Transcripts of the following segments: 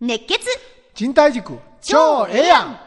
熱血賃貸塾超ええやん。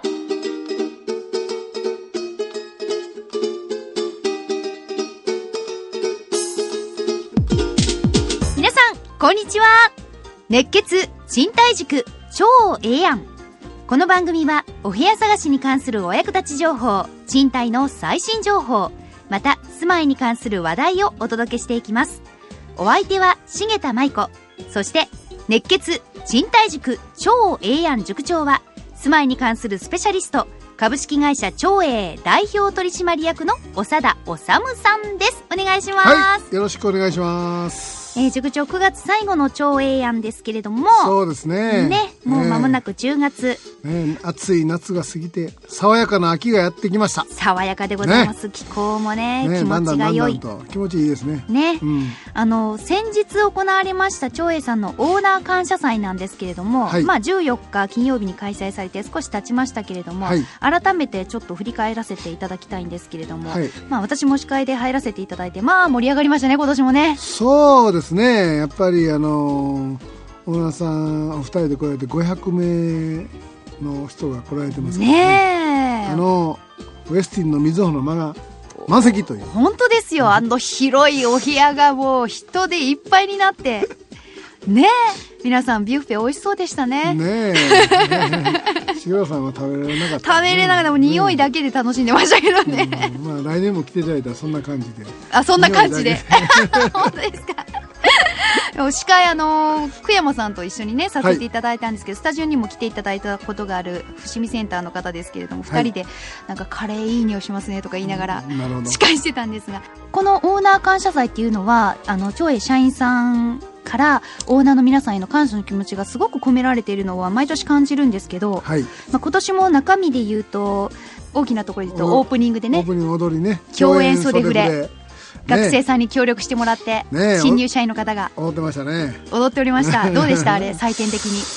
皆さんこんにちは。熱血賃貸塾超ええやん。この番組はお部屋探しに関するお役立ち情報、賃貸の最新情報、また住まいに関する話題をお届けしていきます。お相手は重田舞子、そして熱血賃貸塾超ええやん塾長は住まいに関するスペシャリスト、株式会社超え代表取締役の長田治さんです。お願いします。 はい、よろしくお願いします。 塾長、9月最後の超ええやんですけれども、 そうですね。 もう間もなく10月、 暑い夏が過ぎて爽やかな秋がやってきました。 爽やかでございます。気候もね、気持ちが良い。 だんだんと気持ちいいですね。 先日行われました超えさんのオーナー感謝祭なんですけれども、14日金曜日に開催されて少し経ちましたけれども、改めてちょっと振り返らせていただきたいんですけれども、私も司会で入らせていただいて、盛り上がりましたね、今年もね。 そうですね。やっぱりオーナーさんお二人で来られて500名の人が来られてますからね。ウエスティンの水穂の間が満席という。 本当ですよ。広いお部屋がもう人でいっぱいになってねえ、皆さんビュッフェ美味しそうでしたね。 ねえ重田さんは食べられなかった、 食べれなかった。もう匂いだけで楽しんでましたけどね。 来年も来ていただいたらそんな感じで。 そんな感じで本当ですか。司会久山さんと一緒にねさせていただいたんですけど、スタジオにも来ていただいたことがある伏見センターの方ですけれども、2人でなんかカレーいい匂いしますねとか言いながら司会してたんですが、このオーナー感謝祭っていうのは超え社員さんからオーナーの皆さんへの感謝の気持ちがすごく込められているのは毎年感じるんですけど、今年も中身で言うと大きなところで言うとオープニングでね、 オープニング踊りね、 共演袖触れ、学生さんに協力してもらって、新入社員の方が踊ってましたね。 踊っておりましたどうでしたあれ、採点的に。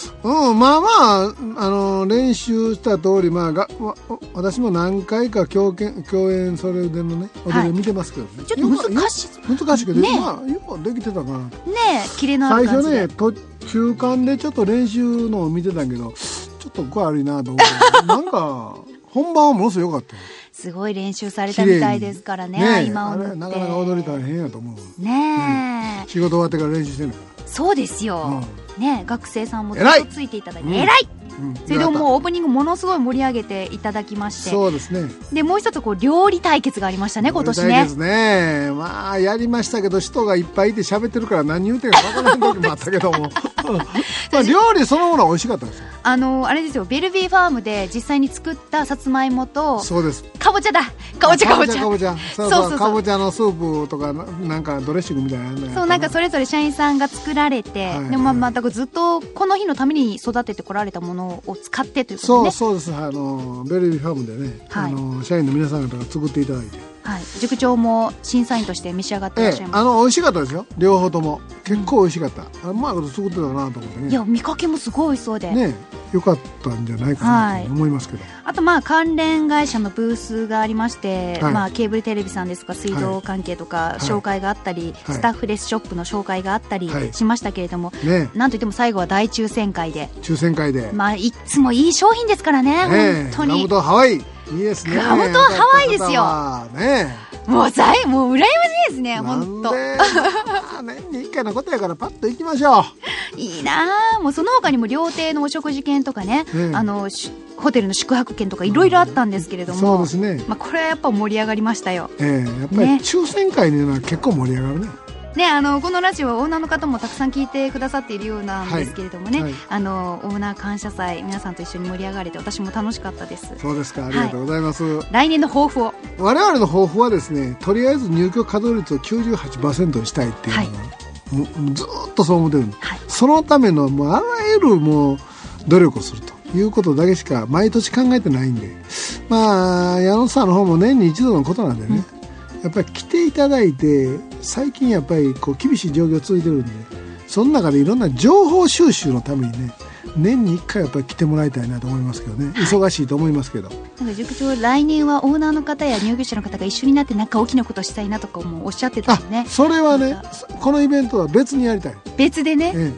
練習した通り、私も何回か共演それでのね踊りを見てますけどね、 ちょっと難しいけどね、よくできてたかな。 キレのある感じで。 最初ね、中間でちょっと練習のを見てたけど、ちょっと具合悪いなと思ってなんか本番はものすごく良かったよ。 すごい練習されたみたいですからね。今踊ってなかなか踊り大変やと思うね。 仕事終わってから練習してんのから。 そうですよ、学生さんもずっとついていただいて偉い、それでもうオープニングものすごい盛り上げていただきまして、 そうですね。 でもう一つ料理対決がありましたね、今年ね。 対決ね、やりましたけど人がいっぱいいて喋ってるから何言うてるか分からない時もあったけども料理そのものは美味しかったですよ。 あれですよ、ベルビーファームで実際に作ったさつまいもと、 そうです、 かぼちゃだ、かぼちゃかぼちゃのスープとかなんかドレッシングみたいなの、 そう、なんかそれぞれ社員さんが作られて、でもだからずっとこの日のために育ててこられたものを使ってということでね。 そうです。ベルビーファームでね、社員の皆さん方が作っていただいて、 塾長も審査員として召し上がっていらっしゃいます。 美味しかったですよ、両方とも結構美味しかった。うまいこと作ってたなと思ってね。 いや、見かけもすごい美味しそうでね、よかったんじゃないかなと思いますけど、 あと関連会社のブースがありまして、ケーブルテレビさんですとか水道関係とか紹介があったり、スタッフレスショップの紹介があったりしましたけれども、なんといっても最後は大抽選会で、いつもいい商品ですからね、本当に。 ガムとハワイいいですね。 ガムとハワイですよ、もう羨ましいですね、本当。 年に1回のことやからパッと行きましょう。 いいなあ。もうその他にも料亭のお食事券とかね、ホテルの宿泊券とかいろいろあったんですけれども、 そうですね、 これはやっぱ盛り上がりましたよ。 やっぱり抽選会には結構盛り上がるね。 このラジオはオーナーの方もたくさん聞いてくださっているようなんですけれどもね、オーナー感謝祭皆さんと一緒に盛り上がれて私も楽しかったです。 そうですか、ありがとうございます。 来年の抱負を。 我々の抱負はですね、とりあえず入居稼働率を 98% にしたいっていうのを、ずっとそう思ってるんで、そのためのあらゆる努力をするということだけしか毎年考えてないんで、矢野さんの方も年に一度のことなんでね、やっぱり来ていただいて、最近やっぱり厳しい状況続いてるんで、その中でいろんな情報収集のためにね、年に1回やっぱり来てもらいたいなと思いますけどね、忙しいと思いますけど。 塾長、来年はオーナーの方や入居者の方が一緒になってなんか大きなことしたいなとかもおっしゃってたんでね。 それはね、このイベントは別にやりたい。 別でね、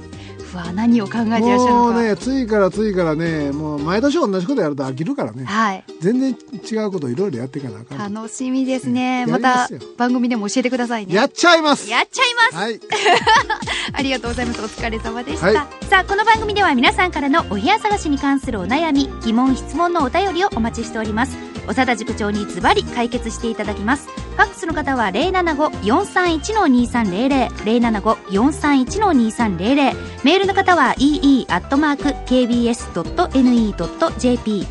フは何を考えていらっしゃるのか。 もうね、次からね、もう毎年同じことやると飽きるからね、はい、全然違うことをいろいろやっていかなあかん。 楽しみですね。また番組でも教えてくださいね。 やっちゃいます、 はいありがとうございます。お疲れ様でした、はい、さあこの番組では皆さんからのお部屋探しに関するお悩み、疑問、質問のお便りをお待ちしております。長田塾長にズバリ解決していただきます。ファックスの方は 075-431-2300 075-431-2300、メールの方は ee@kbs.ne.jp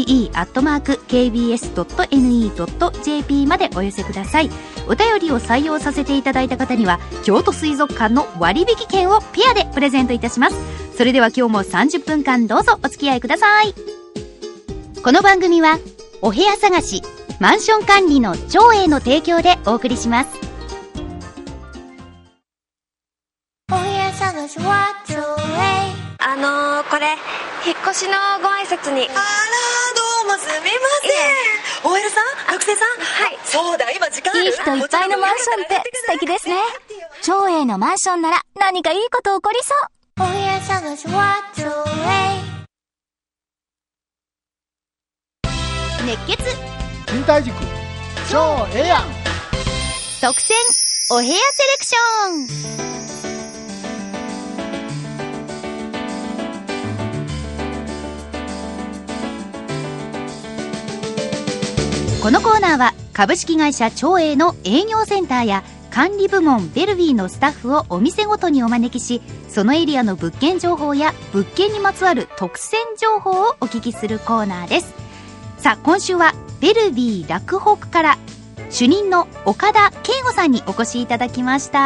ee@kbs.ne.jp までお寄せください。お便りを採用させていただいた方には京都水族館の割引券をペアでプレゼントいたします。それでは今日も30分間どうぞお付き合いください。この番組はお部屋探し、マンション管理の長英の提供でお送りします。 お部屋探しは長英。これ引っ越しのご挨拶に。 あら、どうもすみません。OL さん、学生さん。 はい。 そうだ、今時間ある。 いい人いっぱいのマンションって素敵ですね。長英のマンションなら何かいいこと起こりそう。お部屋探しは長英。 熱血賃貸塾超ええやん特選お部屋セレクション。このコーナーは株式会社長英の営業センターや管理部門ベルビーのスタッフをお店ごとにお招きし、そのエリアの物件情報や物件にまつわる特選情報をお聞きするコーナーです。さあ今週はベルビー洛北から主任の岡田圭吾さんにお越しいただきました。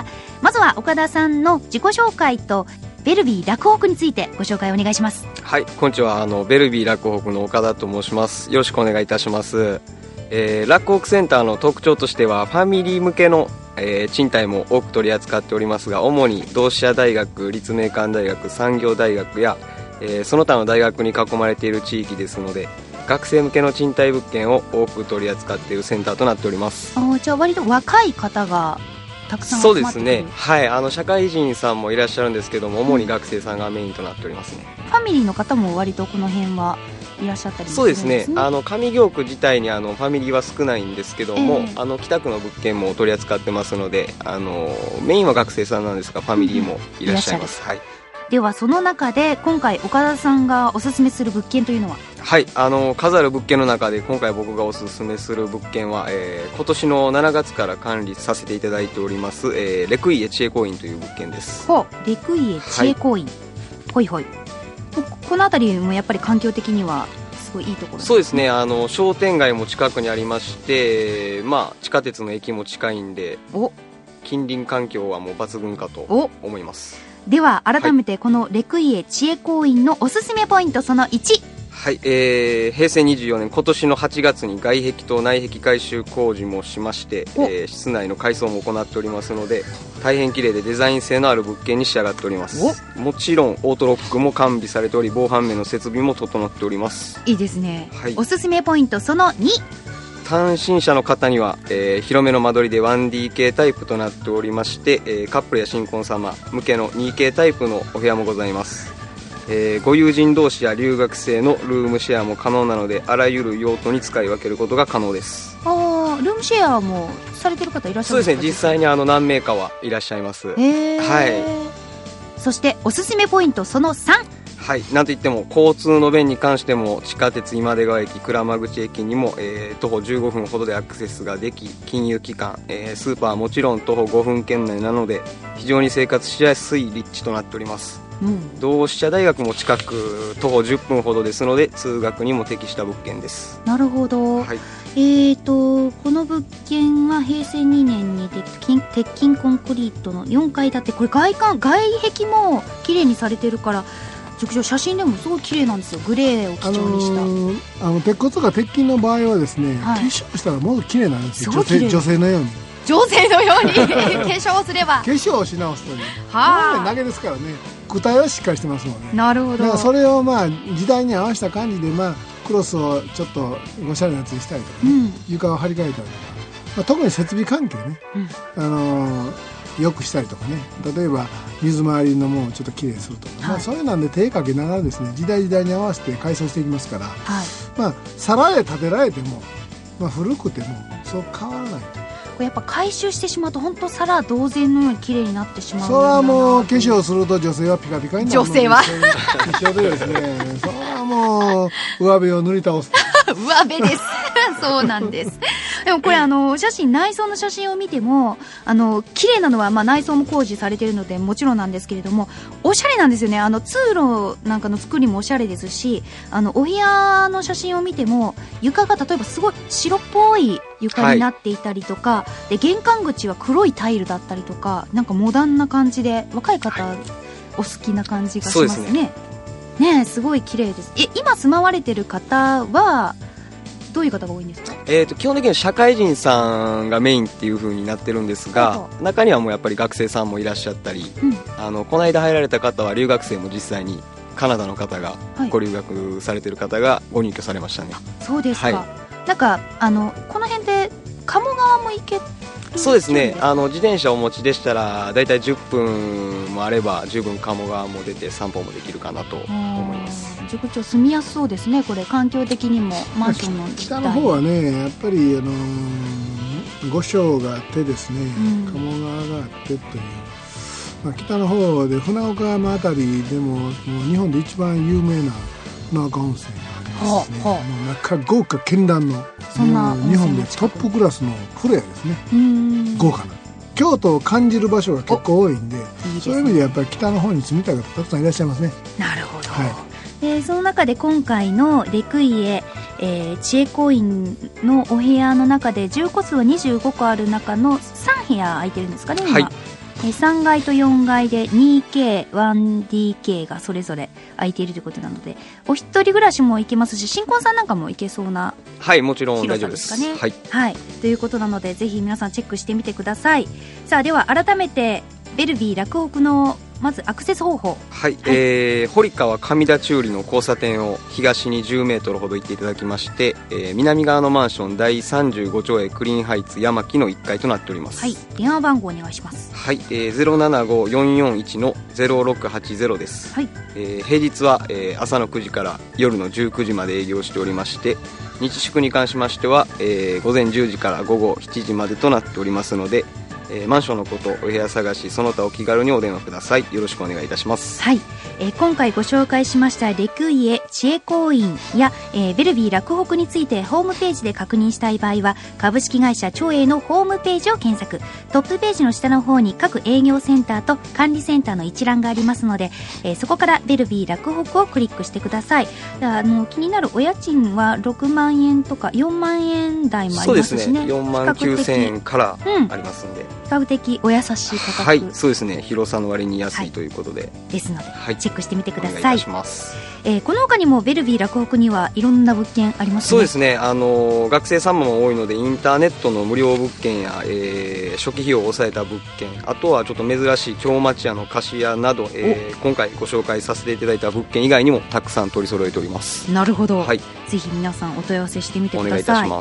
まずは岡田さんの自己紹介とベルビー洛北についてご紹介お願いします。 はい、こんにちは。ベルビー洛北の岡田と申します。よろしくお願いいたします。洛北センターの特徴としてはファミリー向けの、賃貸も多く取り扱っておりますが、主に同志社大学、立命館大学、産業大学や、その他の大学に囲まれている地域ですので、学生向けの賃貸物件を多く取り扱っているセンターとなっております。 じゃあ割と若い方がたくさん集まってくる。 そうですね、はい、社会人さんもいらっしゃるんですけども、主に学生さんがメインとなっておりますね。 ファミリーの方も割とこの辺はいらっしゃったりするんですね。 そうですね、 上京区自体にファミリーは少ないんですけども、北区の物件も取り扱ってますので、メインは学生さんなんですがファミリーもいらっしゃいます、はい。 ではその中で今回岡田さんがおすすめする物件というのは？ はい、数ある物件の中で今回僕がおすすめする物件は、今年の7月から管理させていただいております、レクイエ知恵公園という物件です。 レクイエ知恵公園、ほいほい。この辺りもやっぱり環境的にはすごいいいところですね。 そうですね、商店街も近くにありまして、地下鉄の駅も近いんで近隣環境はもう抜群かと思います。 では改めてこのレクイエ知恵公園のおすすめポイントその1。 はい、平成24年今年の8月に外壁と内壁改修工事もしまして、室内の改装も行っておりますので、大変綺麗でデザイン性のある物件に仕上がっております。もちろんオートロックも完備されており、防犯面の設備も整っております。 いいですね、はい、おすすめポイントその2。 単身者の方には、広めの間取りで 1DK タイプとなっておりまして、カップルや新婚様向けの 2K タイプのお部屋もございます。ご友人同士や留学生のルームシェアも可能なので、あらゆる用途に使い分けることが可能です。 ルームシェアもされてる方いらっしゃるんですか？ そうですね、実際に何名かはいらっしゃいます。はい。 そしておすすめポイントその3。 はい、なんといっても交通の便に関しても地下鉄今出川駅、鞍馬口駅にも、徒歩15分ほどでアクセスができ、金融機関、スーパーはもちろん徒歩5分圏内なので非常に生活しやすい立地となっております。同志社大学も近く徒歩10分ほどですので、通学にも適した物件です。 なるほど、はい。この物件は平成2年に鉄筋コンクリートの4階建て。これ外壁も綺麗にされてるから写真でもすごい綺麗なんですよ。グレーを基調にした、 鉄骨とか鉄筋の場合はですね、化粧したらもっと綺麗なんですよ。女性のように化粧すれば化粧をし直すとね、投げですからね、具体はしっかりしてますもんね。 なるほど。 だからそれを時代に合わせた感じで、クロスをちょっとおしゃれなやつにしたりとか、床を張り替えたりとか、特に設備関係ね、 良くしたりとかね、例えば水回りのものをちょっときれいにするとか、そういうなんで手かけながらですね、時代時代に合わせて改装していきますから、皿で建てられても、古くてもそう変わらないと。 これやっぱ回収してしまうと本当皿同然のように綺麗になってしまう。 それはもう化粧すると女性はピカピカになる。 女性は一緒でですね、それはもう上辺を塗り倒す。 上辺ですそうなんです。でもこれ写真、内装の写真を見ても綺麗なのは内装も工事されているのでもちろんなんですけれども、おしゃれなんですよね。通路なんかの作りもおしゃれですし、お部屋の写真を見ても床が例えばすごい白っぽい床になっていたりとか、で玄関口は黒いタイルだったりとか、なんかモダンな感じで若い方、お好きな感じがしますね。ね、すごい綺麗です。今住まわれてる方はどういう方が多いんですか？ 基本的に社会人さんがメインっていう風になってるんですが、中にはもうやっぱり学生さんもいらっしゃったり、この間入られた方は留学生も実際にカナダの方がご留学されてる方がご入居されましたね。 そうですか。なんかこの辺で鴨川も行ける？ そうですね、自転車をお持ちでしたらだいたい10分もあれば十分鴨川も出て散歩もできるかなと思います。 塾長住みやすそうですね。これ環境的にもマンションの北の方はね、やっぱり五所があってですね、鴨川があってという、北の方で船岡山あたりでも日本で一番有名な船岡温泉がありますね。もう中豪華絢爛の、日本でトップクラスの風呂屋ですね。豪華な京都を感じる場所が結構多いんで、そういう意味でやっぱり北の方に住みたい方たくさんいらっしゃいますね。 なるほど。その中で今回のレクイエ、知恵公園のお部屋の中で10個数は25個ある中の3部屋空いてるんですかね、今。3階と4階で 2K、1DK がそれぞれ空いているということなので、お一人暮らしも行けますし、新婚さんなんかも行けそうなもちろん大丈夫ですかね。 ということなので、ぜひ皆さんチェックしてみてください。さあ、では改めてベルビー洛北のまずアクセス方法。 堀川上田中里の交差点を東に10メートルほど行っていただきまして、南側のマンション第35町営クリーンハイツ山木の1階となっております。 電話番号お願いします。 075-441-0680 です。平日は、朝の9時から夜の19時まで営業しておりまして、日祝に関しましては、午前10時から午後7時までとなっておりますので、マンションのこと、お部屋探しその他お気軽にお電話ください。よろしくお願いいたします。 今回ご紹介しましたレクイエ知恵公園や、ベルビー洛北についてホームページで確認したい場合は、株式会社長栄のホームページを検索。トップページの下の方に各営業センターと管理センターの一覧がありますので、そこからベルビー洛北をクリックしてください。気になるお家賃は6万円とか4万円台もありますしね。 そうですね、4万9000円からありますので、 比較的お優しい価格。 そうですね、広さの割に安いということで、 ですので、チェックしてみてください。 お願いいたします。 この他にもベルビー洛北にはいろんな物件ありますね。 そうですね、学生様も多いのでインターネットの無料物件や、初期費用を抑えた物件、あとはちょっと珍しい京町屋の貸し屋など、今回ご紹介させていただいた物件以外にもたくさん取り揃えております。 なるほど、ぜひ皆さんお問い合わせしてみてください。 お願いいたします。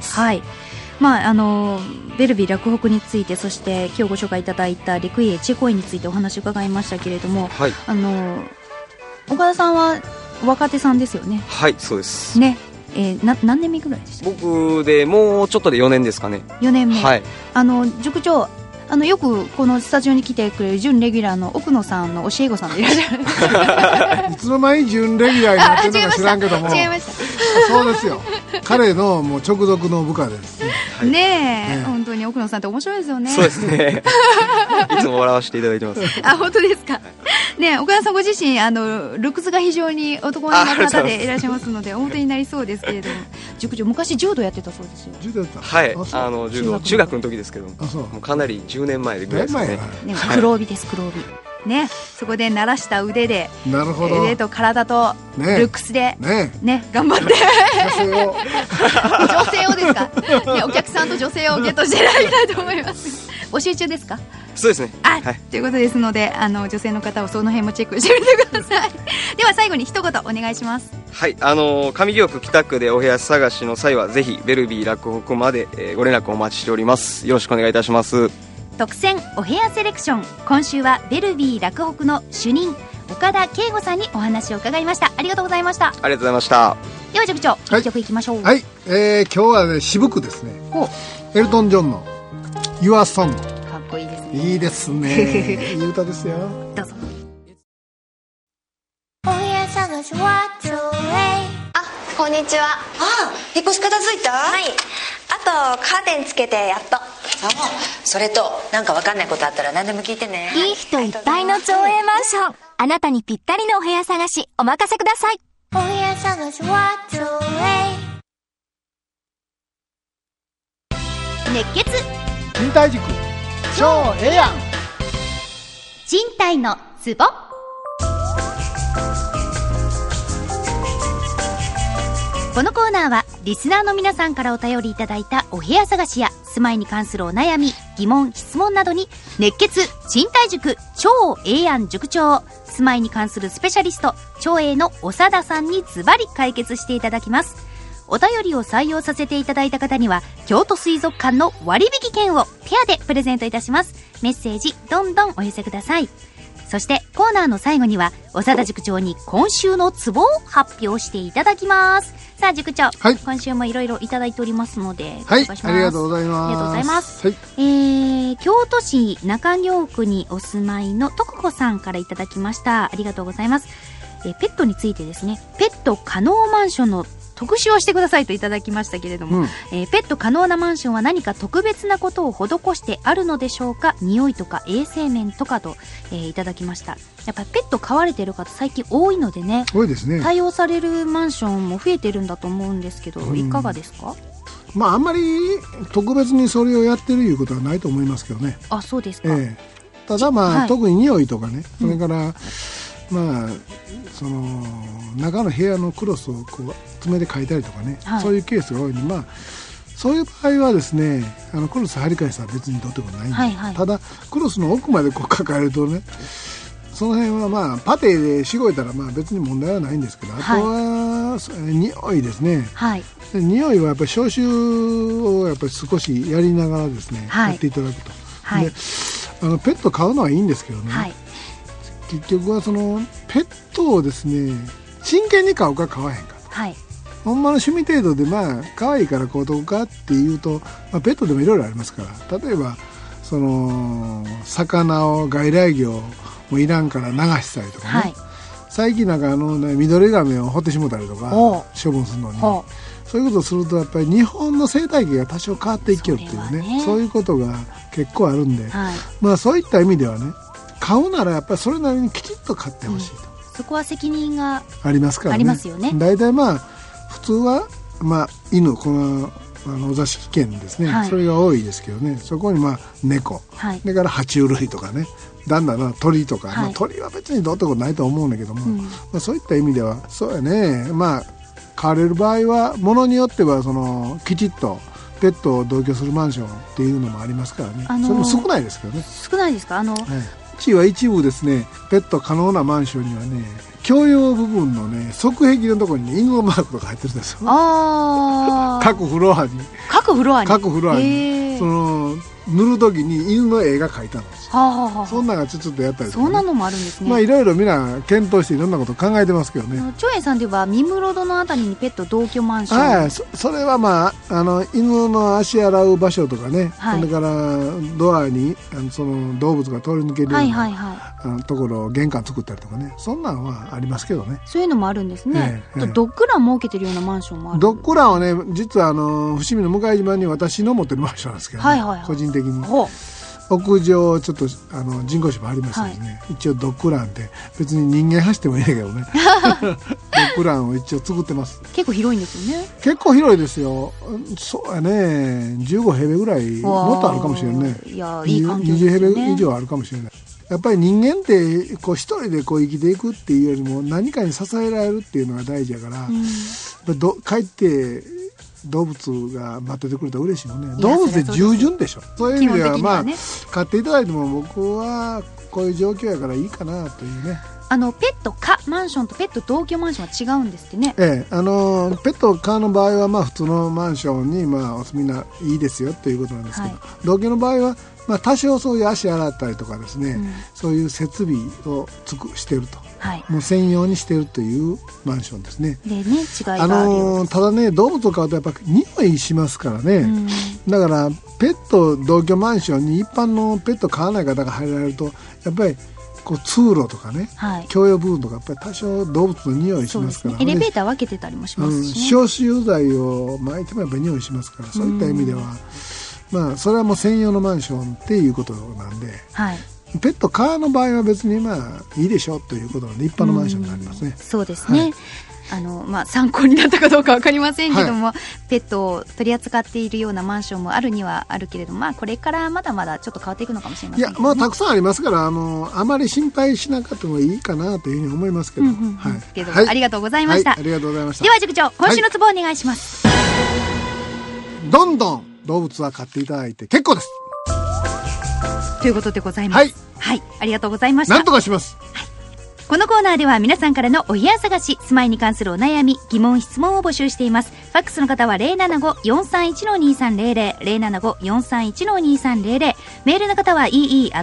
ベルビー洛北について、そして今日ご紹介いただいたレクイエ知恵公園についてお話を伺いましたけれども、岡田さんは若手さんですよね。 そうですね。何年目ぐらいでした？ 僕でもうちょっとで4年ですかね。 4年目。塾長、よくこのスタジオに来てくれる準レギュラーの奥野さんの教え子さんでいらっしゃる。 いつの間に準レギュラーになってるのか知らんけども。 違いました。 そうですよ。彼のもう直属の部下です。 本当に奥野さんって面白いですよね。 そうですね。いつも笑わせていただいてます。 本当ですか。岡田さんご自身ルックスが非常に男の方でいらっしゃいますので、表になりそうですけれども、塾長昔柔道やってたそうですよ。 柔道やった。 柔道中学の時ですけども、もうかなり10年前ぐらいですね。 黒帯です、黒帯ね。そこで鳴らした腕で、腕と体とルックスで頑張って女性をですか、お客さんと女性をゲットしていただきたいと思います。募集中ですか？ そうですね。 ということですので、女性の方はその辺もチェックしてみてください。では最後に一言お願いします。 上京区北区でお部屋探しの際はぜひベルビー洛北まで、ご連絡お待ちしております。よろしくお願いいたします。 特選お部屋セレクション、今週はベルビー洛北の主任岡田圭吾さんにお話を伺いました。ありがとうございました。 ありがとうございました。 では塾長、一曲いきましょう。 はい、今日はね渋くですね、エルトン・ジョンの Your Song。 かっこいいですね。 いいですね。いい歌ですよ。 どうぞ。 お部屋探しはちょこんにちは。 引っ越し片付いた？ はい。あとカーテンつけてやっと。 それとなんかわかんないことあったら何でも聞いてね。 いい人いっぱいの町営マンション。あなたにぴったりのお部屋探しお任せください。お部屋探しは町営。 熱血賃貸塾超ええやん。 賃貸のツボ。このコーナーはリスナーの皆さんからお便りいただいたお部屋探しや住まいに関するお悩み、疑問、質問などに熱血賃貸塾超ええやん塾長、住まいに関するスペシャリスト超えの長田さんにズバリ解決していただきます。お便りを採用させていただいた方には京都水族館の割引券をペアでプレゼントいたします。メッセージどんどんお寄せください。そしてコーナーの最後には長田塾長に今週のツボを発表していただきます。さあ塾長、 はい、 今週もいろいろいただいておりますので、 はい、ありがとうございます。 ありがとうございます、 はい、 京都市中京区にお住まいの徳子さんからいただきました。ありがとうございます。ペットについてですね、ペット可能マンションの特集をしてくださいといただきましたけれども、ペット可能なマンションは何か特別なことを施してあるのでしょうか。匂いとか衛生面とかと、いただきました。やっぱりペット飼われてる方最近多いのでね、 多いですね。 対応されるマンションも増えてるんだと思うんですけど、いかがですか？ まああんまり特別にそれをやってるいうことはないと思いますけどね。 あ、そうですか。 ただまあ、はい、特に匂いとかね、それから、まあその中の部屋のクロスをこう爪で描いたりとかね、はい、そういうケースが多いので、まあそういう場合はですね、クロス張り替えしたら別にどうってことないんで、はいはい、ただクロスの奥までこう抱えるとね、その辺はまあパテでしごいたらまあ別に問題はないんですけど、あとは、匂いですね、はい、で匂いはやっぱり消臭をやっぱり少しやりながらですね、はい、やっていただくと、はい、でペット飼うのはいいんですけどね、はい、結局はそのペットをですね真剣に飼うか飼わへんかと、はい、ほんまの趣味程度でまあ可愛いからこうとかっていうと、まあ、ペットでもいろいろありますから、例えばその魚を外来魚もいらんから流したりとかね、はい、最近なんかね、緑亀を掘ってしもたりとか処分するのに、そういうことをするとやっぱり日本の生態系が多少変わっていきよっていうね、そういうことが結構あるんで、はい、まあそういった意味ではね、買うならやっぱりそれなりにきちっと買ってほしいと、 そこは責任がありますからね。 ありますよね。 大体まあ普通はまあ犬、このお座敷犬ですね、はい、それが多いですけどね、そこにまあ猫、はい、それから爬虫類とかね、だんだんな鳥とか、はい、まあ、鳥は別にどうってことないと思うんだけども、まあ、そういった意味ではそうやね、まあ飼われる場合はものによってはそのきちっとペットを同居するマンションっていうのもありますからね、それも少ないですけどね。 少ないですか。 うちは一部ですね、ペット可能なマンションにはね、共用部分のね側壁のところに、ね、犬のマークとか入ってるんですよ。各フロアにその塗る時に犬の絵が描いたんですよ。そんなのがちょっとやったりとか、ね、 そんなのもあるんですね。 まあいろいろみんな検討していろんなこと考えてますけどね。 長英さんでは三室戸のあたりにペット同居マンション、 はい、それはまあ犬の足洗う場所とかね、はい、それからドアにその動物が通り抜けるような、ところを玄関作ったりとかね、そんなのはありますけどね。 そういうのもあるんですね。ドッグラン設けてるようなマンションもある。 ドッグランはね、実は伏見の向島に私の持ってるマンションなんですけどね、はいはいはい、個人的に屋上ちょっと人工芝ありましたですね、はい、一応ドッグランって別に人間走ってもいいんだけどねドッグランを一応作ってます。 結構広いんですよね。 結構広いですよ。そうやね、15平米ぐらいもっとあるかもしれないね。 いや、いい環境ですよね。 20平米以上あるかもしれない。やっぱり人間ってこう一人でこう生きていくっていうよりも何かに支えられるっていうのが大事やから、やっぱ帰って動物が待っててくれたら嬉しいよね。動物で従順でしょ。そういう意味ではまあ買っていただいても僕はこういう状況やからいいかなというね。 ペット可マンションとペット同居マンションは違うんですってね。 ペット可の場合は、まあ、普通のマンションに、まあ、お住みないいですよということなんですけど、同居の場合は、まあ、多少そういう足洗ったりとかですね、そういう設備をしていると、もう専用にしているというマンションですね。 でね、違いがあるようです。 ただね、動物を飼うとやっぱ匂いしますからね、だからペット同居マンションに一般のペット飼わない方が入られると、やっぱりこう通路とかね、共用部分とかやっぱり多少動物の匂いしますから、 エレベーター分けてたりもしますしね、 消臭剤を撒いてもやっぱり匂いしますから、そういった意味では、まあ、それはもう専用のマンションっていうことなんで、ペットカーの場合は別にまあいいでしょうということなので、一般のマンションになりますね。 そうですね、まあ、参考になったかどうか分かりませんけども、ペットを取り扱っているようなマンションもあるにはあるけれども、まあ、これからまだまだちょっと変わっていくのかもしれませんけど、ね、 いや、まあ、たくさんありますから、あまり心配しなかった方がいいかなというふうに思いますけど、 ありがとうございました。 ありがとうございました。 では塾長、今週のツボお願いします。 どんどん動物は飼っていただいて結構ですということでございます。はい、ありがとうございました。 なんとかします。 このコーナーでは皆さんからのお部屋探し、住まいに関するお悩み、疑問、質問を募集しています。ファックスの方は 075-431-2300、075-431-2300、メールの方は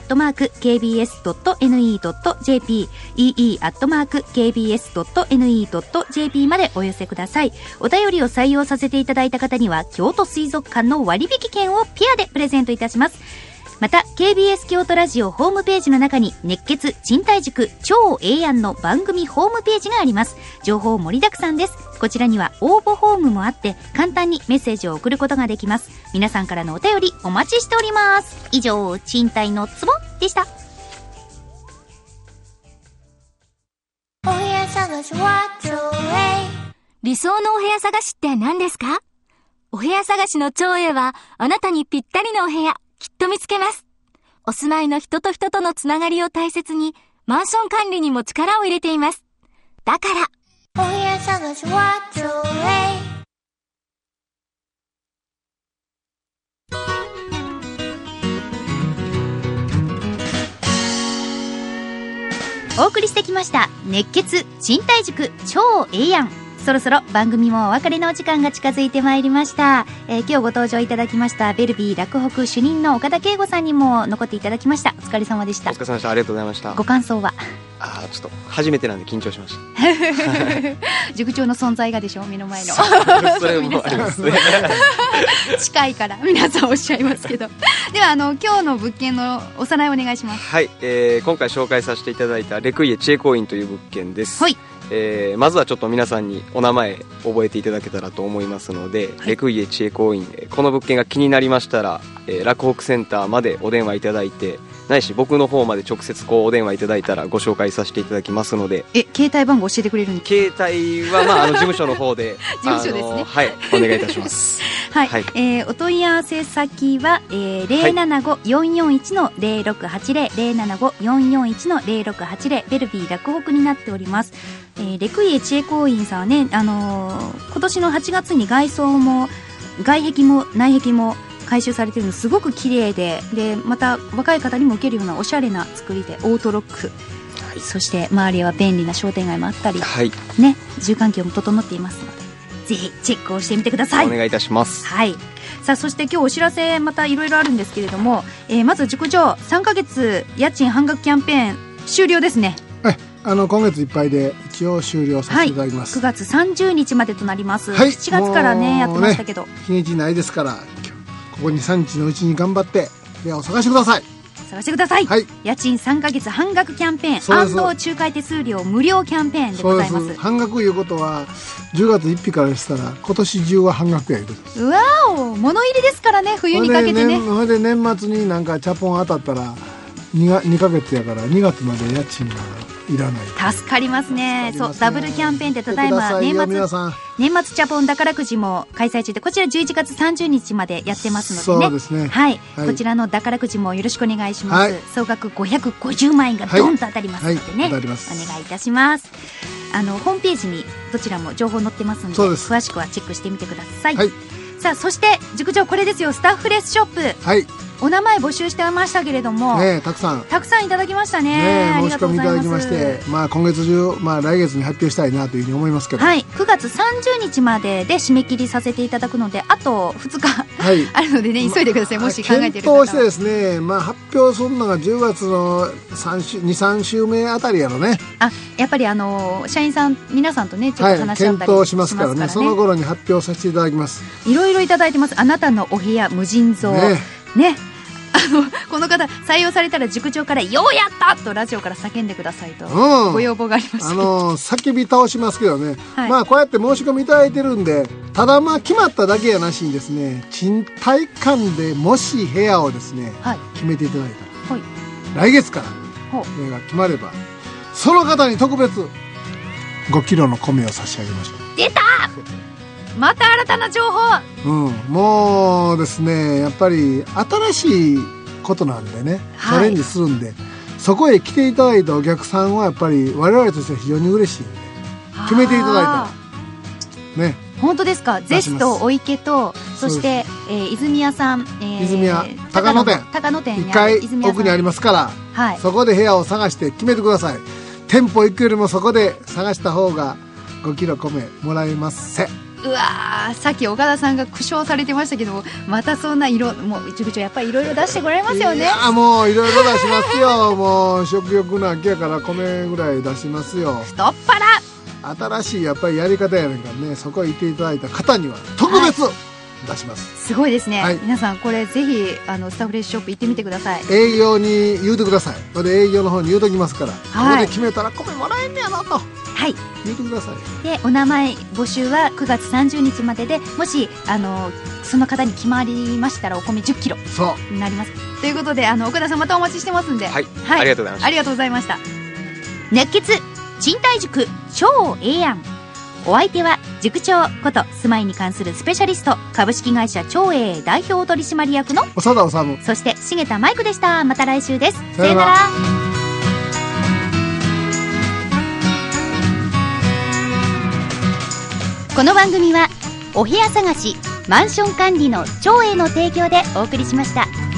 ee@kbs.ne.jp、ee@kbs.ne.jp までお寄せください。お便りを採用させていただいた方には、京都水族館の割引券をピアでプレゼントいたします。また KBS 京都ラジオホームページの中に熱血賃貸塾超ええやんの番組ホームページがあります。情報盛りだくさんです。こちらには応募フォームもあって簡単にメッセージを送ることができます。皆さんからのお便りお待ちしております。以上、賃貸のツボでした。 お部屋探しは超理想のお部屋探しって何ですか？お部屋探しの超えはあなたにぴったりのお部屋きっと見つけます。お住まいの人と人とのつながりを大切に、マンション管理にも力を入れています。だから、お部屋探しは超お送りしてきました熱血賃貸塾超ええやん。そろそろ番組もお別れのお時間が近づいてまいりました。今日ご登場いただきましたベルビー洛北主任の岡田圭吾さんにも残っていただきました。お疲れ様でした。 お疲れ様でした。ありがとうございました。 ご感想は？ ちょっと初めてなんで緊張しました。 塾長の存在がでしょ、目の前の。 それもありますね。 近いから皆さんおっしゃいますけど。では今日の物件のおさらいお願いします。 はい、今回紹介させていただいたレクイエ知恵公院という物件です。 はい。 まずはちょっと皆さんにお名前覚えていただけたらと思いますので、レクイエ知恵公院、この物件が気になりましたら、洛北センターまでお電話いただいて、ないし僕の方まで直接お電話いただいたらご紹介させていただきますので。 携帯番号教えてくれるんですか？ 携帯は事務所の方で事務所ですね。 はい、お願いいたします。 はい、お問い合わせ先は、075-441-0680 075-441-0680ベルビー洛北になっております。レクイエ知恵公院さんはね、今年の8月に外装も外壁も内壁も改修されているのすごく綺麗で、また若い方にも受けるようなおしゃれな作りでオートロック、そして周りは便利な商店街もあったり、ね、住環境も整っていますので、ぜひチェックをしてみてください。 お願いいたします。 はい。さあ、そして今日お知らせまたいろいろあるんですけれども、まず塾長、3ヶ月家賃半額キャンペーン終了ですね。 今月いっぱいで一応終了させていただきます。 9月30日までとなります。7月からねやってましたけど、 日にちないですから、ここに3日のうちに頑張って部屋を探してください。 探してください。 はい、 家賃3ヶ月半額キャンペーン&仲介手数料無料キャンペーンでございます。 半額いうことは10月1日からでしたら今年中は半額やいうことです。 うわお、物入りですからね、冬にかけてね。 それで年末になんかチャポン当たったら2ヶ月やから2月まで家賃がいらない。 助かりますね。そう、ダブルキャンペーンでただいま年末チャポン宝くじも開催中で、こちら11月30日までやってますのでね。 そうですね。 はい。こちらの宝くじもよろしくお願いします。総額550万円がドンと当たりますのでね。お願いいたします。ホームページにどちらも情報載ってますので、詳しくはチェックしてみてください。さあ、そして塾長、これですよ、スタッフレスショップ。 お名前募集してましたけれども、 ね、たくさんいただきましたね。 申し込みいただきまして、今月中、来月に発表したいなというふうに思いますけど、 はい、9月30日までで締め切りさせていただくので、あと2日、はい、あるのでね、急いでください。もし考えている方は検討してですね、発表するのが10月の2,3 週目あたりやろね。 やっぱり社員さん皆さんとねちょっと話し合ったり検討しますからね。その頃に発表させていただきます。 いろいろいただいてます。あなたのお部屋無尽蔵ね。この方採用されたら塾長からようやったとラジオから叫んでくださいとご要望がありました。 叫び倒しますけどね、はい、こうやって申し込みいただいてるんで、ただ決まっただけやなしにですね、賃貸館でもし部屋をですね、はい、決めていただいたら、はい、来月から部屋が決まればその方に特別5キロの米を差し上げましょう。 出た、また新たな情報。 もうですね、やっぱり新しいことなんでね、チャレンジするんで、そこへ来ていただいたお客さんはやっぱり我々としては非常に嬉しいんで、決めていただいたらね。 本当ですか。ゼスとお池と、そして泉屋さん、 泉屋高野店1階奥にありますから、はい、そこで部屋を探して決めてください。店舗行くよりもそこで探した方が5キロ米もらえますせ。 うわー、さっき岡田さんが苦笑されてましたけど、またそんなもう塾長やっぱりいろいろ出してこられますよね。いやもういろいろ出しますよ。もう食欲の秋やから米ぐらい出しますよ。 太っ腹。 新しいやっぱりやり方やねんからね、そこへ行っていただいた方には特別、出します。 すごいですね、はい、皆さんこれぜひスタフレッシュショップ行ってみてください。 営業に言うてください。それで営業の方に言うときますから、ここで決めたら米もらえんねやなと、はい、言うてください。 でお名前募集は9月30日までで、もしその方に決まりましたらお米10キロになります。ということで岡田さんまたお待ちしてますんで、 はい、はい、ありがとうございました。 ありがとうございました。熱血賃貸塾超ええやん。お相手は塾長こと住まいに関するスペシャリスト、株式会社超ええ代表取締役の長田修、 そして重田舞子でした。また来週です。さよなら。この番組はお部屋探しマンション管理の超ええの提供でお送りしました。